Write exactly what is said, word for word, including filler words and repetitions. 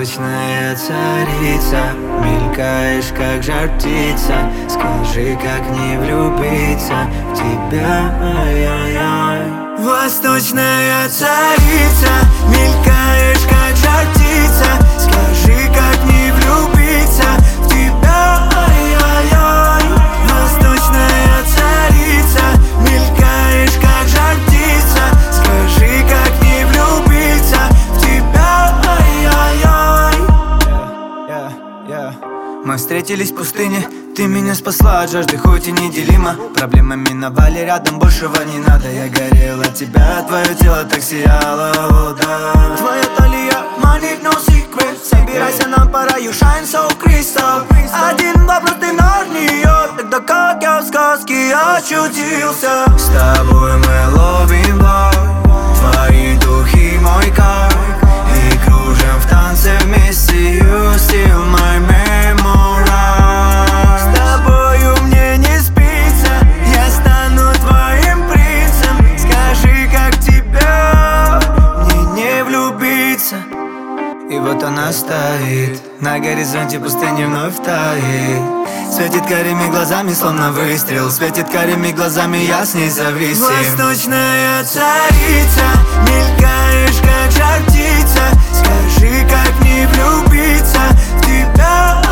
Восточная царица, мелькаешь, как жар птица. Скажи, как не влюбиться в тебя, ай-яй-яй. Восточная царица, мелькаешь, как жар птица. Скажи, как не влюбиться в тебя, ай-яй-яй. Восточная царица, мелькаешь, как жар птица. Скажи, как не влюбиться в тебя, ай-яй-яй. yeah, yeah, yeah. Мы встретились в пустыне, ты меня спасла от жажды, хоть и неделима. Проблемы миновали, рядом большего не надо. Я горел от тебя, твое тело так сияло, о, да. Твоя талия, money, no secret. Собирайся, нам пора, you shine so crystal. Один вопрос, ты на нее, тогда как я в сказке очутился. С тобой мы ловим бой, твои духи мой кайф. И кружим в танце вместе, you still my memory. С тобою мне не спится, я стану твоим принцем. Скажи, как тебя мне не влюбиться. И вот она стоит, на горизонте пустыни вновь тает. Светит карими глазами, словно выстрел. Светит карими глазами, я с ней зависим. Восточная царица, мелькаешь, как жар птица. Скажи, как не влюбиться в тебя.